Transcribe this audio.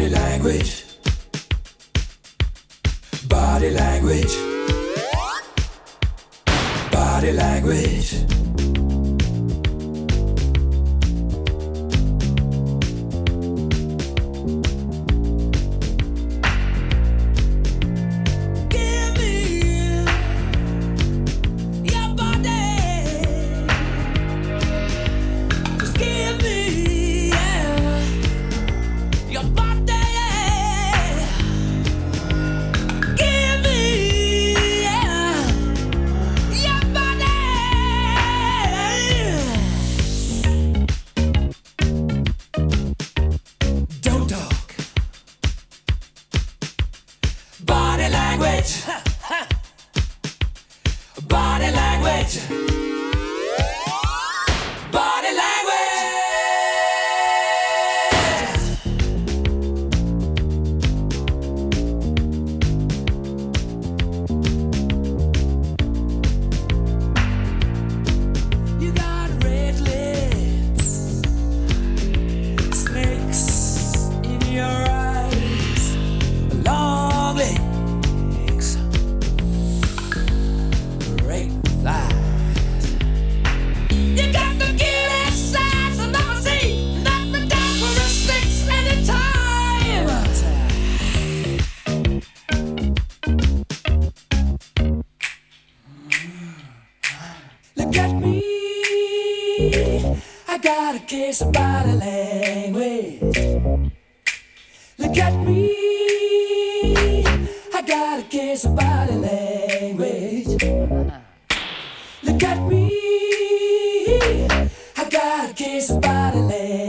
Body language. Body language. Body language. Body language. Body language. You got red lips, snakes in your eyes, long legs, great thighs. You got the cutest size I've ever seen. Knock me down for a six anytime. Look at me, I got a case of body language. Look at me, I got a case of body language. Look at me, I got a case of body language.